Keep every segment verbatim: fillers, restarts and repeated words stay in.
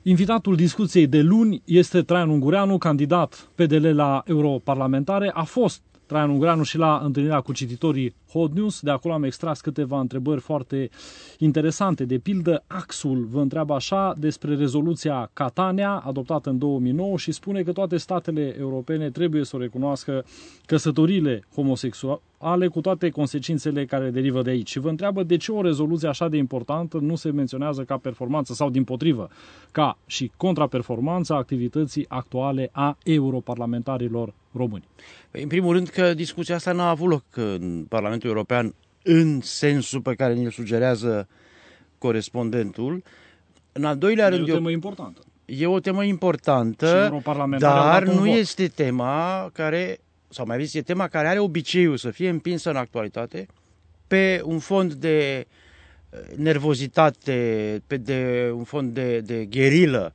Invitatul discuției de luni este Traian Ungureanu, candidat P D L la europarlamentare. A fost Traian Ungureanu și la întâlnirea cu cititorii Hot News. De acolo am extras câteva întrebări foarte interesante. De pildă, Axul vă întreabă așa despre rezoluția Catania, adoptată în două mii nouă, și spune că toate statele europene trebuie să o recunoască căsătoriile homosexuale cu toate consecințele care derivă de aici. Și vă întreabă de ce o rezoluție așa de importantă nu se menționează ca performanță sau, dimpotrivă, ca și contraperformanța activității actuale a europarlamentarilor români. În primul rând că discuția asta n-a avut loc în Parlamentul European în sensul pe care ne-l sugerează corespondentul. În al doilea rând, e o temă importantă. E o temă importantă, dar nu este tema care, sau mai zis, e tema care are obiceiul să fie împinsă în actualitate pe un fond de nervozitate, pe de un fond de, de gherilă,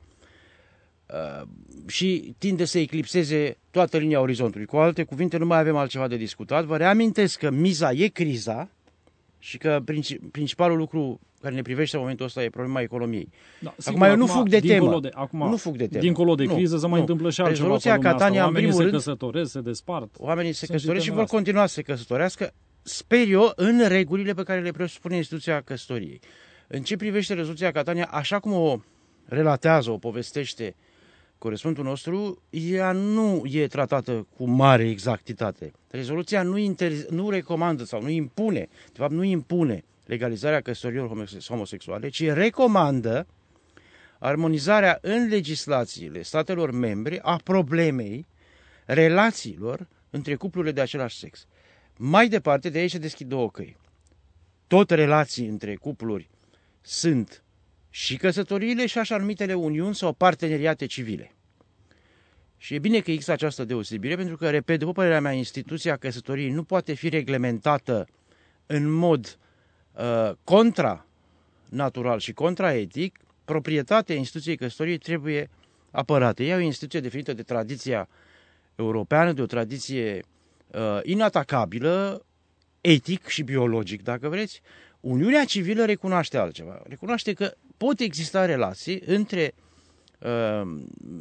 Uh, și tinde să eclipseze toată linia orizontului. Cu alte cuvinte, nu mai avem altceva de discutat. Vă reamintesc că miza e criza și că principalul lucru care ne privește în momentul ăsta e problema economiei. Da, sigur, acum eu nu fug de temă. De, acum, nu fug de temă. Dincolo de criză, se mai nu. întâmplă și altceva. Rezoluția Catania, în primul rând, rând, se căsătoresc, se despart. Oamenii se căsătoresc și vor continua să se căsătorească, sper eu, în regulile pe care le presupune instituția căsătoriei. În ce privește rezoluția Catania, așa cum o relatează, o povestește corespondentul nostru, ea nu e tratată cu mare exactitate. Rezoluția nu, inter... nu recomandă sau nu impune, de fapt nu impune legalizarea căsătoriilor homosexuale, ci recomandă armonizarea în legislațiile statelor membre a problemei relațiilor între cuplurile de același sex. Mai departe, de aici se deschid două căi. Tot relații între cupluri sunt și căsătoriile și așa numitele uniuni sau parteneriate civile. Și e bine că există această deosebire, pentru că, repet, după părerea mea, instituția căsătoriei nu poate fi reglementată în mod uh, contra-natural și contra-etic. Proprietatea instituției căsătoriei trebuie apărată. Ea e o instituție definită de tradiția europeană, de o tradiție uh, inatacabilă, etic și biologic, dacă vreți. Uniunea civilă recunoaște altceva. Recunoaște că pot exista relații între uh,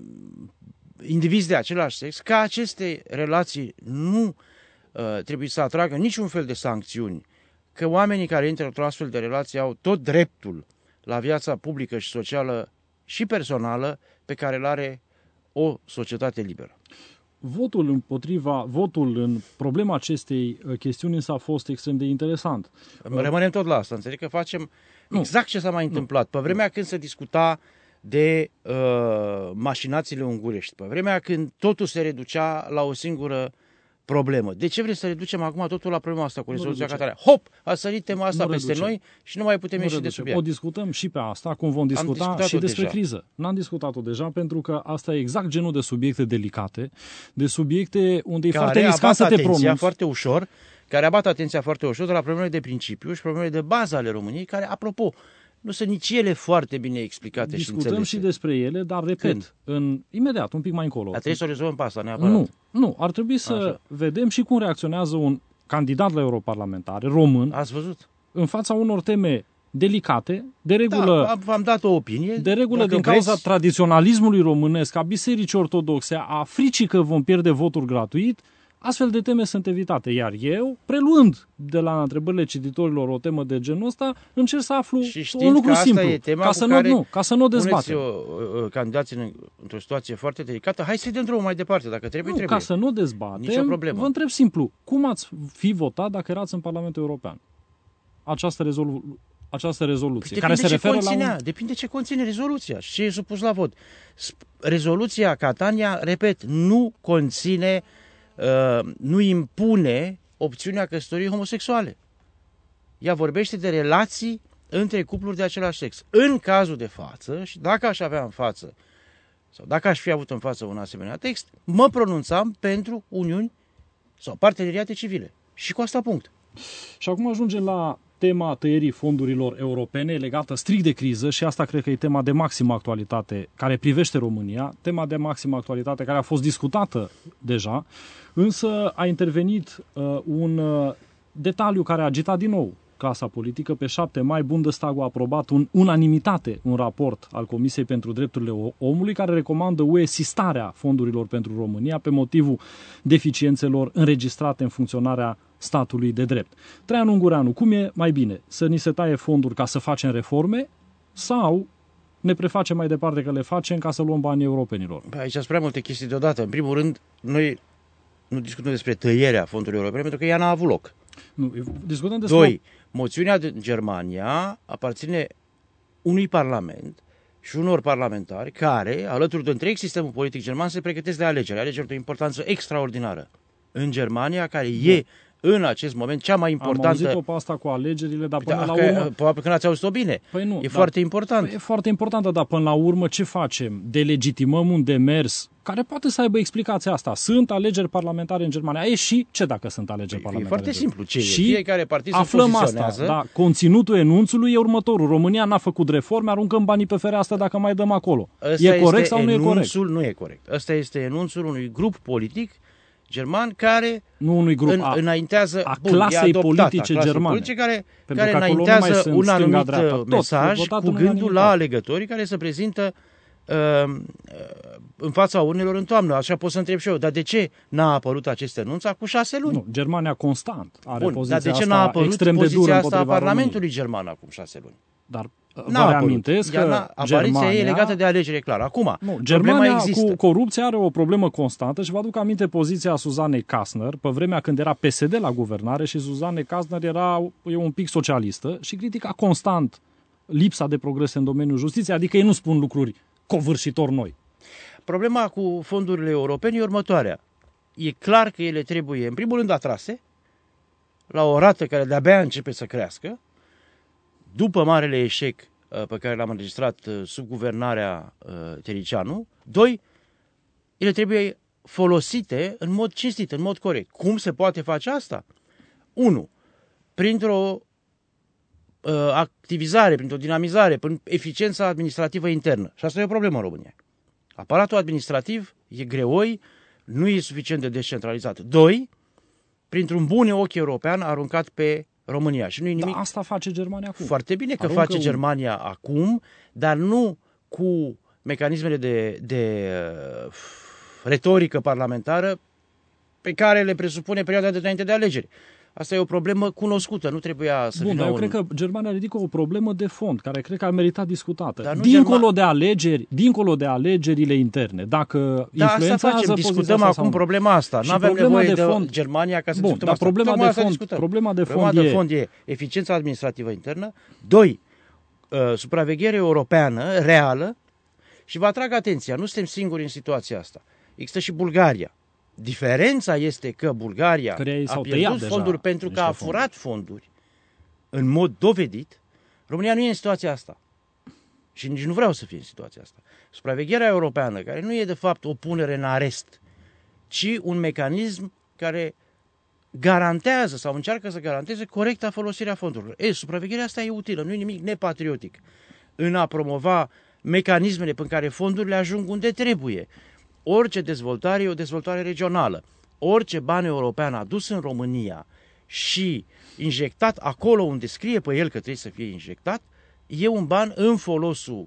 indivizi de același sex, că aceste relații nu uh, trebuie să atragă niciun fel de sancțiuni, că oamenii care intră într-o astfel de relație au tot dreptul la viața publică și socială și personală pe care îl are o societate liberă. Votul împotriva, votul în problema acestei chestiuni însă a fost extrem de interesant. Rămânem tot la asta, înțeleg că facem nu. exact ce s-a mai întâmplat. Pe vremea când se discuta de uh, mașinațiile ungurești, pe vremea când totul se reducea la o singură problemă. De ce vrem să reducem acum totul la problema asta cu rezoluția Catania? Hop! A sărit tema asta nu peste reduce. noi și nu mai putem nu ieși reduce. de subiect. O discutăm și pe asta, cum vom discuta și despre deja. criză. N-am discutat-o deja, pentru că asta e exact genul de subiecte delicate, de subiecte unde e foarte riscant să te pronunți. Foarte ușor, care abat atenția foarte ușor de la problemele de principiu și problemele de bază ale României, care, apropo, nu sunt nici ele foarte bine explicate Discutăm și înțelese. și despre ele, dar, repet, în, imediat, un pic mai încolo. Dar trebuie să o rezolvăm pe asta, neapărat. Nu, nu, ar trebui să Așa. vedem și cum reacționează un candidat la europarlamentare român. Ați văzut? În fața unor teme delicate, de regulă, da, v-am dat o opinie. De regulă, din vreți. cauza tradiționalismului românesc, a bisericii ortodoxe, a fricii că vom pierde voturi gratuit, astfel de teme sunt evitate. Iar eu, preluând de la întrebările cititorilor o temă de genul ăsta, încerc să aflu un lucru simplu, ca să, nu, nu, ca să nu o dezbatem. Candidații într-o situație foarte delicată, hai să-i dăm drumul mai departe, dacă trebuie, nu, trebuie. Ca să nu dezbatem, vă întreb simplu, cum ați fi votat dacă erați în Parlamentul European? Această, rezolu- această rezoluție, păi care se referă conținea, la un... Depinde ce conține rezoluția și ce e supus la vot. Rezoluția Catania, repet, nu conține Uh, nu impune opțiunea căsătoriei homosexuale. Ea vorbește de relații între cupluri de același sex. În cazul de față, și dacă aș avea în față, sau dacă aș fi avut în față un asemenea text, mă pronunțam pentru uniuni sau parteneriate civile. Și cu asta punct. Și acum ajungem la tema tăierii fondurilor europene legată strict de criză, și asta cred că e tema de maximă actualitate care privește România, tema de maximă actualitate care a fost discutată deja, însă a intervenit uh, un uh, detaliu care a agitat din nou clasa politică. Pe șapte mai, Bundestagul a aprobat în unanimitate un raport al Comisiei pentru Drepturile Omului care recomandă U E sistarea fondurilor pentru România pe motivul deficiențelor înregistrate în funcționarea statului de drept. Traian Ungureanu, cum e mai bine? Să ni se taie fonduri ca să facem reforme sau ne prefacem mai departe că le facem ca să luăm banii europenilor? Aici sunt prea multe chestii deodată. În primul rând, noi nu discutăm despre tăierea fondurilor europene pentru că ea n-a avut loc. Nu, discutăm despre... Doi, moțiunea din Germania aparține unui parlament și unor parlamentari care, alături de întreg sistemul politic german, se pregătesc de alegeri. Alegeri de o importanță extraordinară în Germania, care e în acest moment cea mai importantă... Am auzit-o pe asta cu alegerile, dar până da, la că, urmă... Probabil că n-ați auzit-o bine. Păi nu, e dar, foarte important. Păi e foarte importantă, dar până la urmă ce facem? Delegitimăm un demers care poate să aibă explicația asta. Sunt alegeri parlamentare în Germania. E și ce dacă sunt alegeri păi, parlamentare? E foarte simplu. Ce și e? Fiecare partid se aflăm poziționează. Asta, da, conținutul enunțului e următorul. România n-a făcut reforme, aruncăm banii pe fereastră dacă mai dăm acolo. Asta e corect sau nu e corect? Nu e corect. Ăsta este enunțul unui grup politic german care nu unui grup, în, a, înaintează a bun, clasei adoptat, politice a clasei germane. Politice care, Pentru care înaintează un anumit dreapta, mesaj tot, cu gândul la alegătorii care se prezintă uh, în fața urnelor în toamnă. Așa pot să întreb și eu, dar de ce n-a apărut acest anunț acum șase luni? Nu, Germania constant are Bun, poziția dar de ce asta n-a apărut extrem de dură poziția asta a împotriva Parlamentului României. german acum șase luni? Dar N-a vă reamintesc că apariția Germania... e legată de alegeri, e clar. Acum, nu, Germania există. cu corupția are o problemă constantă și vă aduc aminte poziția Suzanei Kastner, pe vremea când era P S D la guvernare și Suzanne Kastner era e un pic socialistă și critica constant lipsa de progrese în domeniul justiției, adică ei nu spun lucruri covârșitor noi. Problema cu fondurile europene e următoarea. E clar că ele trebuie, în primul rând, atrase la o rată care de-abia începe să crească, după marele eșec uh, pe care l-am înregistrat uh, sub guvernarea uh, Tăricianu. Doi, ele trebuie folosite în mod cinstit, în mod corect. Cum se poate face asta? Unu, printr-o uh, activizare, printr-o dinamizare, prin eficiența administrativă internă. Și asta e o problemă în România. Aparatul administrativ e greoi, nu e suficient de descentralizat. Doi, printr-un bun ochi european aruncat pe România. Și nu-i nimic. Da, asta face Germania acum. Foarte bine că Aruncă face un... Germania acum, dar nu cu mecanismele de, de uh, retorică parlamentară pe care le presupune perioada de înainte de alegeri. Asta e o problemă cunoscută, nu trebuia să Bun, vină dar eu un... cred că Germania ridică o problemă de fond, care cred că ar merita discutată. Germa... Dincolo de alegeri, dincolo de alegerile interne, dacă da, influențează asta facem, discutăm acum problema asta. Nu avem nevoie de, de fond... Germania ca să Bun, discutăm dar asta. Problema Tocmai de, fond, problema de problema fond de e... fond e eficiența administrativă internă. Doi, uh, supraveghere europeană reală și vă atrag atenția, nu suntem singuri în situația asta. Există și Bulgaria. Diferența este că Bulgaria a pierdut fonduri pentru că a furat fonduri în mod dovedit. România nu e în situația asta. Și nici nu vreau să fie în situația asta. Supravegherea europeană, care nu e de fapt o punere în arest, ci un mecanism care garantează sau încearcă să garanteze corecta folosirea fondurilor. E, supravegherea asta e utilă, nu e nimic nepatriotic în a promova mecanismele prin care fondurile ajung unde trebuie. Orice dezvoltare e o dezvoltare regională. Orice bani european adus în România și injectat acolo unde scrie pe el că trebuie să fie injectat, e un ban în folosul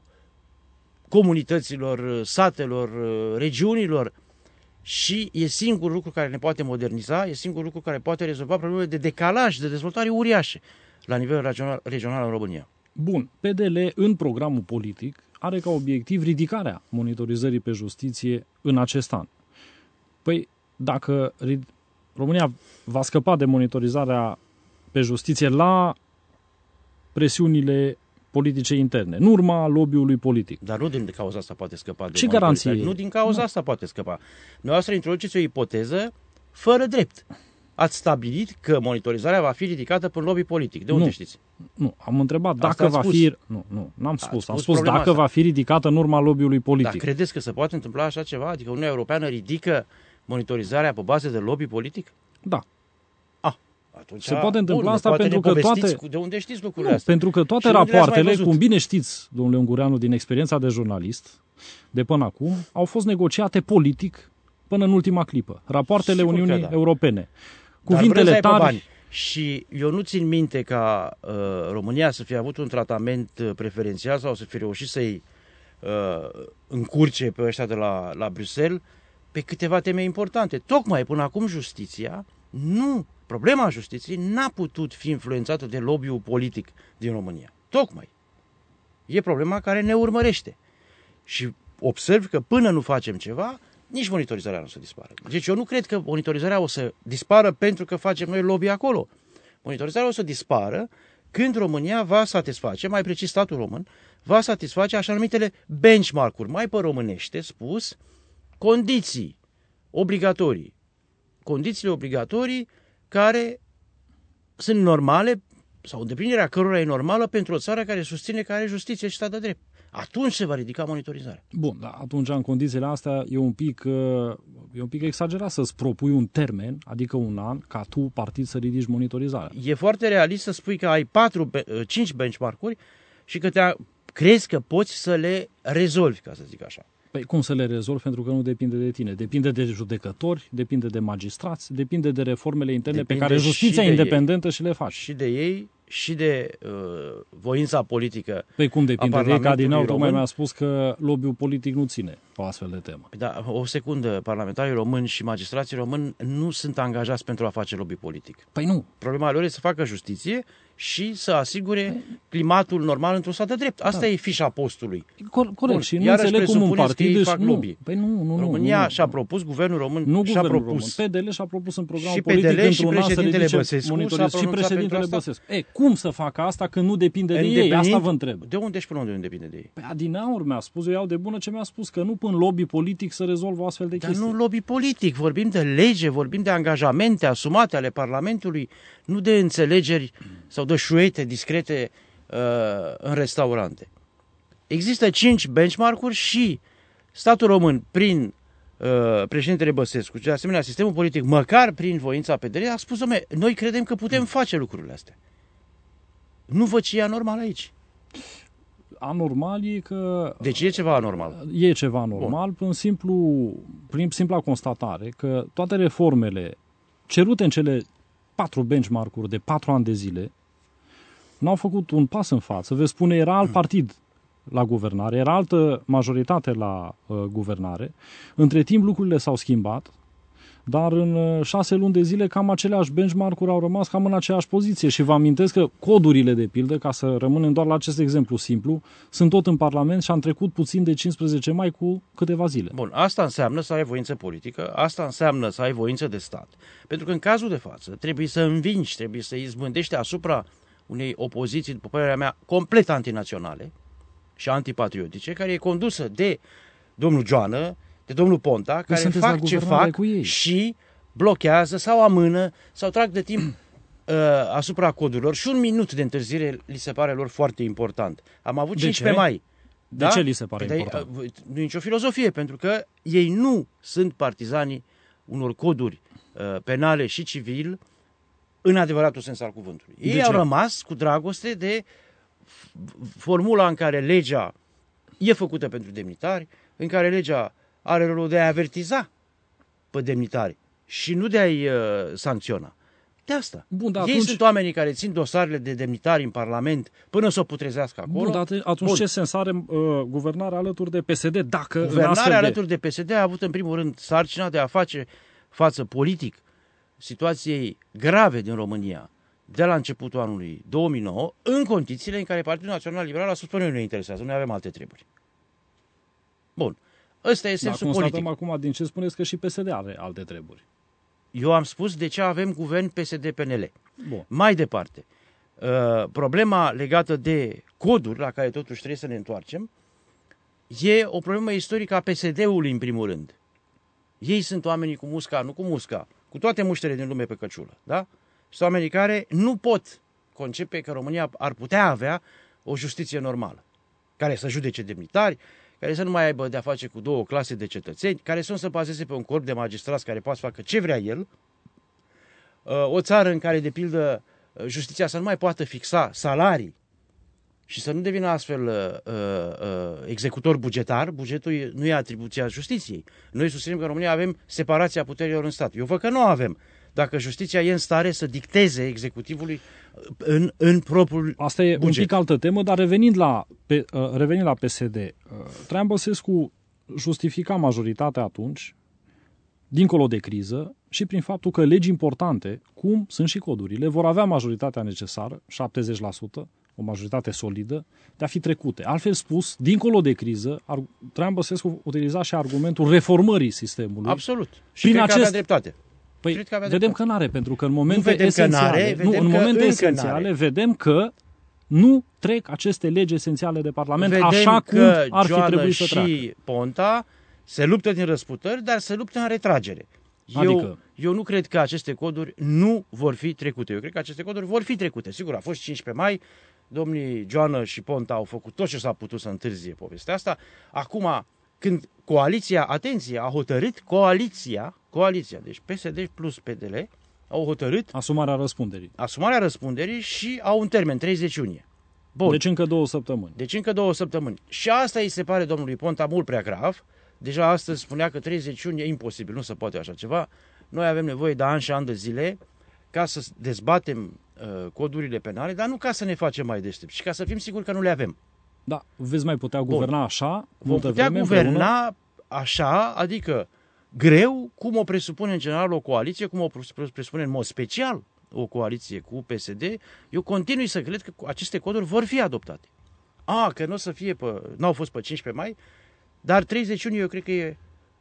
comunităților, satelor, regiunilor și e singurul lucru care ne poate moderniza, e singurul lucru care poate rezolva problemele de decalaj, de dezvoltare uriașe la nivel regional, regional în România. Bun, P D L în programul politic are ca obiectiv ridicarea monitorizării pe justiție în acest an. Păi, dacă România va scăpa de monitorizarea pe justiție la presiunile politice interne, în urma lobby-ului politic. Dar nu din cauza asta poate scăpa. De ce garanție? Nu din cauza nu. asta poate scăpa. Noastră introduceți o ipoteză fără drept. Ați stabilit că monitorizarea va fi ridicată prin lobby politic. De unde nu. știți? Nu, am întrebat dacă va fi... Nu, nu, n-am spus. spus am spus dacă asta. va fi ridicată în urma lobby-ului politic. Dar credeți că se poate întâmpla așa ceva? Adică Uniunea Europeană ridică monitorizarea pe bază de lobby politic? Da. Ah, atunci, se poate întâmpla bun, asta pentru că toate... De unde știți lucrurile nu, astea? pentru că toate rapoartele, cum bine știți, domnule Ungureanu, din experiența de jurnalist, de până acum, au fost negociate politic până în ultima clipă. Rapoartele Sigur Uniunii da. Europene. Cuvintele tari... Și eu nu țin minte ca uh, România să fie avut un tratament uh, preferențial sau să fie reușit să-i uh, încurce pe ăștia de la, la Bruxelles pe câteva teme importante. Tocmai până acum justiția, nu, problema justiției n-a putut fi influențată de lobby-ul politic din România. Tocmai. E problema care ne urmărește. Și observ că până nu facem ceva, nici monitorizarea nu o să dispară. Deci eu nu cred că monitorizarea o să dispară pentru că facem noi lobby acolo. Monitorizarea o să dispară când România va satisface, mai precis statul român, va satisface așa numitele benchmark-uri, mai pe românește spus, condiții obligatorii. Condițiile obligatorii care sunt normale sau îndeplinirea cărora e normală pentru o țară care susține că are justiție și stat de drept. Atunci se va ridica monitorizarea. Bun, dar atunci în condițiile astea e un pic, e un pic exagerat să-ți propui un termen, adică un an, ca tu, partid, să ridici monitorizarea. E foarte realist să spui că ai patru, cinci benchmark-uri și că te crezi că poți să le rezolvi, ca să zic așa. Păi cum să le rezolvi? Pentru că nu depinde de tine. Depinde de judecători, depinde de magistrați, depinde de reformele interne depinde pe care justiția independentă și le face. Și de ei și de uh, voința politică. Păi cum depinde de ei? Ca din nou, tocmai mi-a spus că lobby-ul politic nu ține o astfel de temă. Da, o secundă, parlamentarii români și magistrații români nu sunt angajați pentru a face lobby politic. Păi nu. Problema lor e să facă justiție și să asigure climatul normal într-un stat de drept. Asta da. E fișa postului. Corect, Bun, și nu înțeleg cum un partid își... Nu, păi nu, nu, România nu, și-a propus, guvernul român nu și-a guvernul propus. Român. P D L și-a propus în programul și politic P D L și într-un an să ridice Băsescu și președintele Băsescu. E, cum să facă asta când nu depinde de ei? Asta vă întreb. De unde și până unde nu depinde de ei? Păi adineauri mi-a spus, eu iau de bună ce mi-a spus, că nu până lobby politic să rezolvă astfel de chestii. Dar nu lobby politic, vorbim de lege, vorbim de angajamente asumate ale Parlamentului, nu de înțelegeri sau de șuete discrete uh, în restaurante. Există cinci benchmark-uri și statul român, prin uh, președintele Băsescu, și de asemenea sistemul politic, măcar prin voința P D L, a spus, dom'le, noi credem că putem face lucrurile astea. Nu văd ce e anormal aici. Anormal e că... Deci e ceva anormal. E ceva anormal prin, simplu, prin simpla constatare că toate reformele cerute în cele patru benchmark-uri de patru ani de zile n-au făcut un pas în față. Veți spune, era alt partid la guvernare, era altă majoritate la uh, guvernare. Între timp lucrurile s-au schimbat, dar în uh, șase luni de zile cam aceleași benchmark-uri au rămas cam în aceeași poziție. Și vă amintesc că codurile, de pildă, ca să rămânem doar la acest exemplu simplu, sunt tot în Parlament și am trecut puțin de cincisprezece mai cu câteva zile. Bun, asta înseamnă să ai voință politică, asta înseamnă să ai voință de stat. Pentru că în cazul de față trebuie să învingi, trebuie să izbândești asupra unei opoziții, după părerea mea, complet antinaționale și antipatriotice, care e condusă de domnul Joană, de domnul Ponta, care fac ce fac și blochează sau amână sau trag de timp uh, asupra codurilor și un minut de întârziere li se pare lor foarte important. Am avut cincisprezece mai. De da? ce li se pare păi, important? Uh, nu e nicio filozofie, pentru că ei nu sunt partizanii unor coduri uh, penale și civil în adevăratul sens al cuvântului. Ei au rămas cu dragoste de formula în care legea e făcută pentru demnitari, în care legea are rolul de a avertiza pe demnitari și nu de a-i uh, sancționa. De asta. Bun, Ei atunci... sunt oamenii care țin dosarele de demnitari în Parlament până să o putrezească acolo. Bun, dar atunci Bun. ce sens are uh, guvernarea alături de P S D dacă... Guvernarea de... alături de P S D a avut în primul rând sarcina de a face față politic situației grave din România de la începutul anului două mii nouă, în condițiile în care Partidul Național Liberal a spus că noi nu ne interesează, noi avem alte treburi. Bun. Ăsta e sensul da, politic. Acum din ce spuneți că și P S D are alte treburi. Eu am spus de ce avem guvern P S D P N L. Bun. Mai departe, uh, problema legată de coduri, la care totuși trebuie să ne întoarcem, e o problemă istorică a P S D-ului în primul rând. Ei sunt oamenii cu musca, nu cu musca, cu toate muștele din lume pe căciulă. Da? Sunt oamenii care nu pot concepe că România ar putea avea o justiție normală, care să judece demnitari, care să nu mai aibă de-a face cu două clase de cetățeni, care să nu se bazeze pe un corp de magistrați care poate să facă ce vrea el, o țară în care, de pildă, justiția să nu mai poată fixa salarii și să nu devină astfel uh, uh, executor bugetar. Bugetul nu e atribuția justiției. Noi susținem că în România avem separația puterilor în stat. Eu văd că nu avem. dacă justiția e în stare să dicteze executivului în, în propriul Asta e buget. un pic altă temă, dar revenind la, pe, uh, revenind la P S D, uh, Traian Băsescu justifica majoritatea atunci, dincolo de criză, și prin faptul că legi importante, cum sunt și codurile, vor avea majoritatea necesară, șaptezeci la sută, o majoritate solidă, de a fi trecute. Altfel spus, dincolo de criză, Traian Băsescu utiliza și argumentul reformării sistemului. Absolut. Și Prin cred acest... că avea dreptate. Păi, cred că avea vedem dreptate. că n-are, pentru că în momente nu vedem esențiale, că n-are, vedem nu, în că momente încă esențiale n-are. vedem că nu trec aceste legi esențiale de Parlament Vedem așa cum că ar fi Joană trebuit să treacă. și Ponta se luptă din răsputări, dar se luptă în retragere. Eu, Adică? eu nu cred că aceste coduri nu vor fi trecute. Eu cred că aceste coduri vor fi trecute. Sigur, a fost cincisprezece mai, domnii Joană și Ponta au făcut tot ce s-a putut să întârzie povestea asta. Acum, când coaliția, atenție, a hotărât coaliția, coaliția, deci P S D plus P D L, au hotărât Asumarea răspunderii. asumarea răspunderii și au un termen, treizeci iunie. Bun. Deci încă două săptămâni. Deci încă două săptămâni. Și asta îi se pare domnului Ponta mult prea grav. Deja astăzi spunea că treizeci iunie e imposibil, nu se poate așa ceva. Noi avem nevoie de ani și ani de zile ca să dezbatem uh, codurile penale, dar nu ca să ne facem mai deștepți, ci ca să fim siguri că nu le avem. Da, veți mai putea guverna Bun. așa? Vom putea guverna împreună? Așa, adică greu, cum o presupune în general o coaliție, cum o presupune în mod special o coaliție cu P S D. Eu continui să cred că aceste coduri vor fi adoptate. A, că nu o să fie pe, n-au fost pe cincisprezece mai, dar treizeci iunie eu cred că e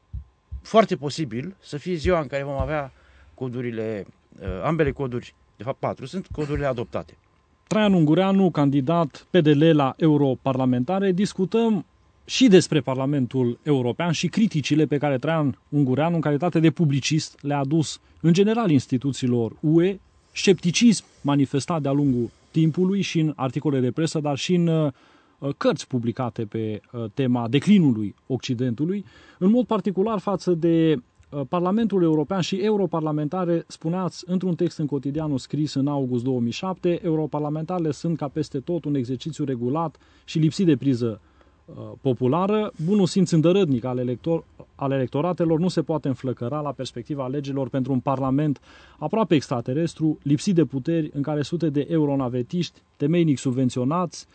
foarte posibil să fie ziua în care vom avea codurile, ambele coduri, de fapt patru, sunt codurile adoptate. Traian Ungureanu, candidat P D L la europarlamentare, discutăm și despre Parlamentul European și criticile pe care Traian Ungureanu, în calitate de publicist, le-a adus în general instituțiilor U E, scepticism manifestat de-a lungul timpului și în articole de presă, dar și în uh, cărți publicate pe uh, tema declinului Occidentului, în mod particular față de uh, Parlamentul European și europarlamentare. Spuneați într-un text în cotidianul scris în august două mii șapte, europarlamentarele sunt ca peste tot un exercițiu regulat și lipsit de priză uh, populară. Bunul simț îndărătnic al, elector, al electoratelor nu se poate înflăcăra la perspectiva alegerilor pentru un parlament aproape extraterestru, lipsit de puteri, în care sute de euronavetiști, temeinic subvenționați,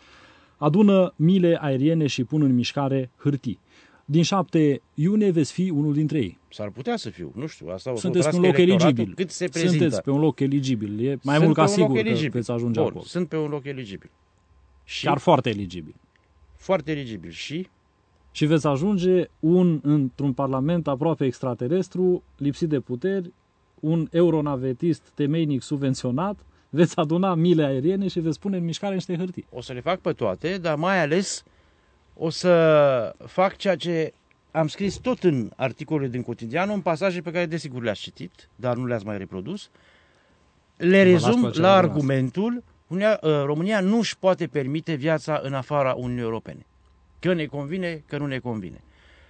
adună mile aeriene și pun în mișcare hârtii. Din șapte iunie veți fi unul dintre ei. S-ar putea să fiu, nu știu, asta o să Sunteți pe un loc eligibil. Cât se prezintă. Sunteți pe un loc eligibil. E mai Sunt mult ca pe un loc sigur că eligibil. veți ajunge Bun, acolo. Sunt pe un loc eligibil. Și Chiar foarte eligibil. foarte eligibil. Și Și veți ajunge un, într-un parlament aproape extraterestru, lipsit de puteri, un euronavetist temeinic subvenționat, veți aduna mile aeriene și veți pune în mișcare niște hârtii. o să le fac pe toate, dar mai ales o să fac ceea ce am scris tot în articolele din Cotidianul, în pasaje pe care desigur le-ați citit, dar nu le-ați mai reprodus. Le rezum la argumentul, Uniunea, România nu își poate permite viața în afara Uniunii Europene. Că ne convine, că nu ne convine.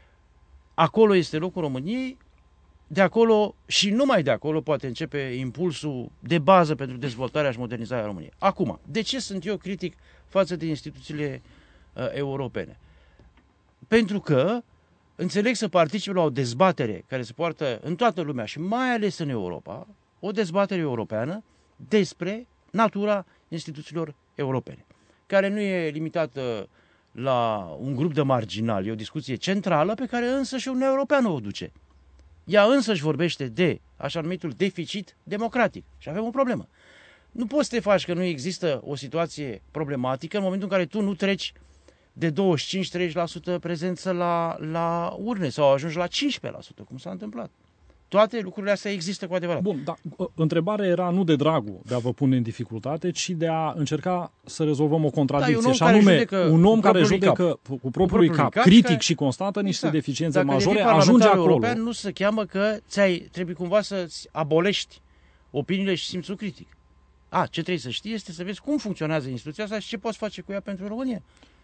Acolo este locul României, de acolo și numai de acolo poate începe impulsul de bază pentru dezvoltarea și modernizarea României. Acum, de ce sunt eu critic față de instituțiile uh, europene? Pentru că înțeleg să participe la o dezbatere care se poartă în toată lumea și mai ales în Europa, o dezbatere europeană despre natura instituțiilor europene, care nu e limitată la un grup de marginali, e o discuție centrală pe care însă și Uniunea Europeană o duce. Ea însă își vorbește de așa numitul deficit democratic și avem o problemă. Nu poți să te faci că nu există o situație problematică în momentul în care tu nu treci de douăzeci și cinci treizeci la sută prezență la, la urne sau ajungi la cincisprezece la sută, cum s-a întâmplat. Toate lucrurile astea există cu adevărat. Bun, dar întrebarea era nu de dragul de a vă pune în dificultate, ci de a încerca să rezolvăm o contradicție. Da, și anume, un om care judecă judecă cu, cu propriul cap, cap critic care... și constată niște exact. deficiențe Dacă majore, ajunge acolo. European nu se cheamă că ți-ai, trebuie cumva să-ți abolești opiniile și simțul critic. A, ce trebuie să știi este să vezi cum funcționează instituția asta și ce poți face cu ea pentru România.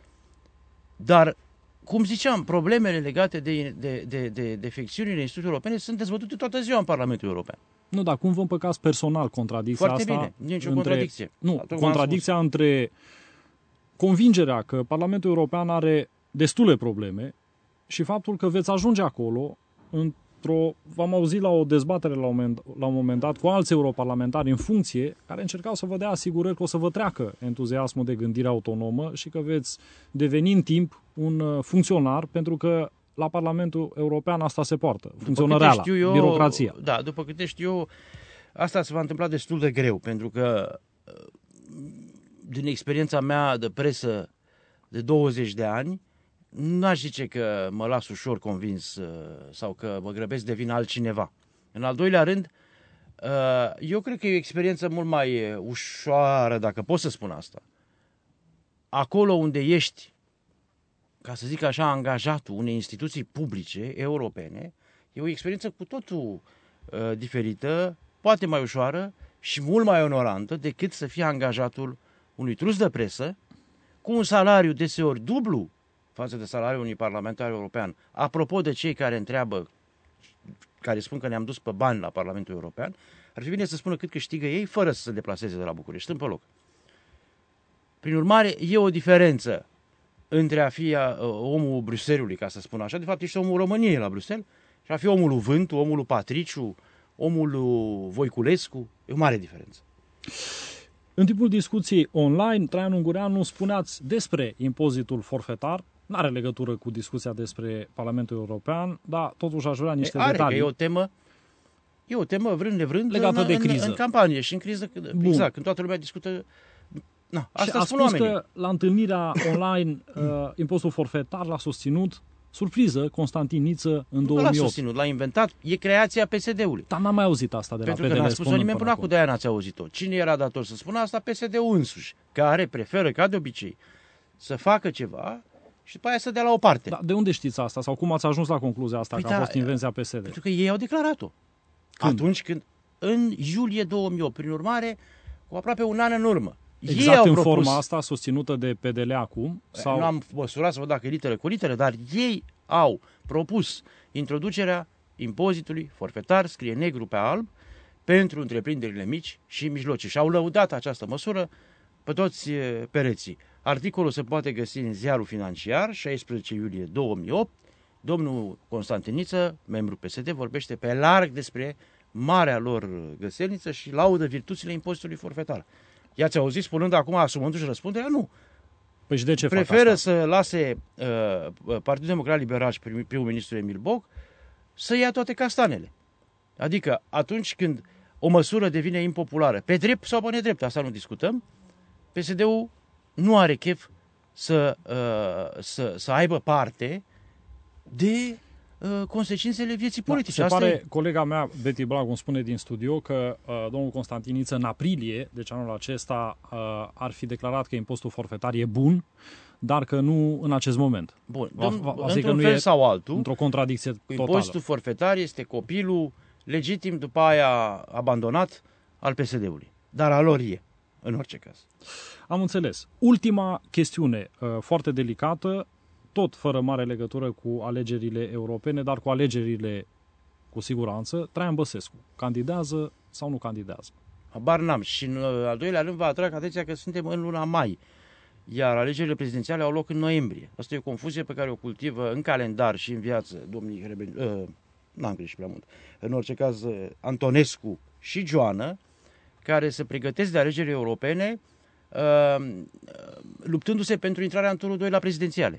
Dar, cum ziceam, problemele legate de, de, de, de defecțiunile instituțiilor europene sunt dezbătute toată ziua în Parlamentul European. Nu, dar cum vă împăcați personal contradicția Foarte asta? bine, nici o între, contradicție. Nu, contradicția între convingerea că Parlamentul European are destule probleme și faptul că veți ajunge acolo în într-o, v-am auzit la o dezbatere la un, moment, la un moment dat cu alți europarlamentari în funcție, care încercau să vă dea asigurări că o să vă treacă entuziasmul de gândire autonomă și că veți deveni în timp un funcționar, pentru că la Parlamentul European asta se poartă, funcționăreala, birocrația. Da, după câte știu eu, asta se va întâmpla destul de greu, pentru că din experiența mea de presă de douăzeci de ani, n-aș zice că mă las ușor convins sau că mă grăbesc să devin altcineva. În al doilea rând, eu cred că e o experiență mult mai ușoară, dacă pot să spun asta. Acolo unde ești, ca să zic așa, angajatul unei instituții publice europene, e o experiență cu totul uh, diferită, poate mai ușoară și mult mai onorantă decât să fie angajatul unui trus de presă cu un salariu deseori dublu față de salariul unui parlamentar european. Apropo de cei care întreabă, care spun că ne-am dus pe bani la Parlamentul European, ar fi bine să spună cât câștigă ei fără să se deplaseze de la București, stând pe loc. Prin urmare, e o diferență între a fi uh, omul Bruxellesului, ca să spun așa, de fapt ești omul României la Bruxelles, și a fi omul lui Vântu, omul lui Patriciu, omul lui Voiculescu, e o mare diferență. În timpul discuției online, Traian Ungureanu, spuneați despre impozitul forfetar, n-are legătură cu discuția despre Parlamentul European, dar totuși aș vrea niște e, are, detalii. E o temă, e o temă vrând nevrând legată în, de criză. În, în campanie și în criză, Bun. Exact, când toată lumea discută. Na, asta și spun a spus oamenii. că la întâlnirea online uh, impostul forfetar l-a susținut, surpriză, Constantin Niță în două mii opt. Nu l-a susținut, l-a inventat, e creația P S D-ului. Dar n-am mai auzit asta de Pentru la P D L. Pentru că n-a spus-o nimeni până acum, de-aia n-ați auzit-o. Cine era dator să spună asta? P S D-ul însuși, care preferă, ca de obicei, să facă ceva și după aia să dea la o parte. Da, de unde știți asta? Sau cum ați ajuns la concluzia asta, păi că da, a fost invenția P S D? Pentru că ei au declarat-o. Când? Atunci când, în iulie două mii opt, prin urmare, cu aproape un an în urmă. Exact ei au în propus, forma asta susținută de P D L acum? Sau... Nu am măsurat să văd dacă e literă cu literă, dar ei au propus introducerea impozitului forfetar, scrie negru pe alb, pentru întreprinderile mici și mijlocii. Și au lăudat această măsură pe toți pereții. Articolul se poate găsi în Ziarul Financiar, șaisprezece iulie două mii opt. Domnul Constantin Niță, membru P S D, vorbește pe larg despre marea lor găselniță și laudă virtuțile impozitului forfetar. I-ați auzit spunând acum, asumându-și răspunderea? Nu. Păi și de ce Preferă fac asta? să lase uh, Partidul Democrat Liberal și primul ministru Emil Boc să ia toate castanele. Adică atunci când o măsură devine impopulară, pe drept sau pe nedrept, asta nu discutăm, P S D-ul nu are chef să, uh, să, să aibă parte de uh, consecințele vieții politice. Da, se asta pare, e... colega mea, Betty Blag, îmi spune din studio că uh, domnul Constantin Niță în aprilie, deci anul acesta, uh, ar fi declarat că impostul forfetar e bun, dar că nu în acest moment. Bun, va, va, va într-un fel sau altul, într-o contradicție totală. Impozitul forfetar este copilul legitim după aia abandonat al P S D-ului. Dar a lor e, în orice caz. Am înțeles. Ultima chestiune, uh, foarte delicată, tot fără mare legătură cu alegerile europene, dar cu alegerile cu siguranță. Traian Băsescu, candidează sau nu candidează? Habar n-am. Și în al doilea rând vă atrag atenția că suntem în luna mai, iar alegerile prezidențiale au loc în noiembrie. Asta e o confuzie pe care o cultivă în calendar și în viață domnii Rebeni, uh, n-am greșit prea mult, în orice caz Antonescu și Joană, care se pregătesc de alegeri europene uh, luptându-se pentru intrarea în turul doi la prezidențiale.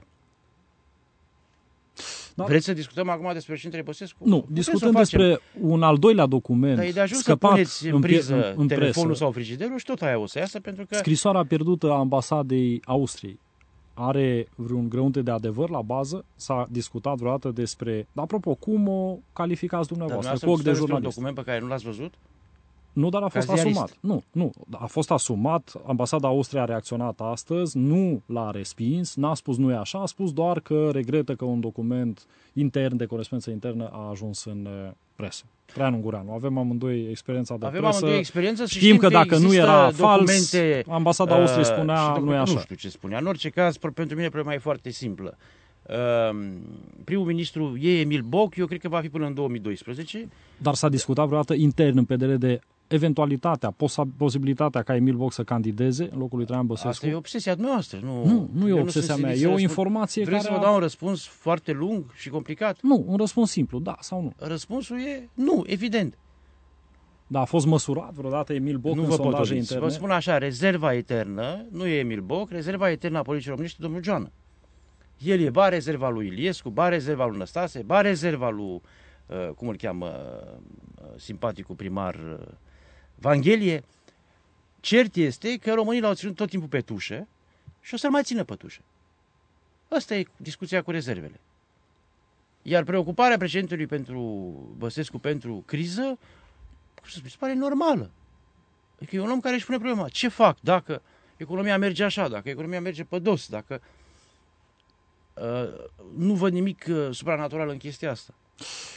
Da. Vreți să discutăm acum despre președintele Băsescu? Nu, Putem discutăm despre un al doilea document. Dar e de ajuns scăpat să puneți în priză în, în telefonul presă. sau frigiderul și tot aia o să iasă, pentru că... Scrisoarea pierdută a ambasadei Austriei are vreun grăunte de adevăr la bază? S-a discutat vreodată despre... Apropo, cum o calificați dumneavoastră? Cu ochi de jurnalist. Un document pe care nu l-ați văzut? Nu, dar a fost asumat. Nu, nu, a fost asumat. Ambasada Austriei a reacționat astăzi, nu l-a respins, n-a spus nu e așa, a spus doar că regretă că un document intern, de corespondență internă, a ajuns în presă. Traian Ungureanu, avem amândoi experiența de avem presă. Amândoi experiență și știm, știm că dacă nu era fals, documente, ambasada Austriei spunea uh, nu e așa. Nu știu ce spunea. În orice caz, pentru mine problema e foarte simplă. Uh, primul ministru e Emil Boc, eu cred că va fi până în două mii doisprezece. Dar s-a discutat vreodată intern în P D L de eventualitatea, posibilitatea ca Emil Boc să candideze în locul lui Traian Băsescu? Asta e obsesia noastră. Nu, nu, nu e obsesia mea, e o informație Vrei care... să vă dau un răspuns foarte lung și complicat? Nu, un răspuns simplu, da sau nu. Răspunsul e nu, evident. Da, a fost măsurat vreodată Emil Boc nu în vă sondaje pot interne? Vă spun așa, rezerva eternă nu e Emil Boc, rezerva eternă a politicii românești domnul Joană. El e ba rezerva lui Iliescu, ba rezerva lui Năstase, ba rezerva lui, uh, cum îl cheamă, uh, simpaticul primar uh, Vanghelie. Cert este că românii l-au ținut tot timpul pe tușă și o să-l mai țină pe tușă. Asta e discuția cu rezervele. Iar preocuparea președintelui pentru Băsescu pentru criză, mi se pare normală. Adică e un om care își pune problema. Ce fac dacă economia merge așa, dacă economia merge pe dos, dacă... Uh, nu văd nimic uh, supranatural în chestia asta.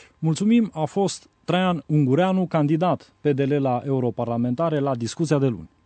Mulțumim, a fost Traian Ungureanu, candidat P D L la europarlamentare, la discuția de luni.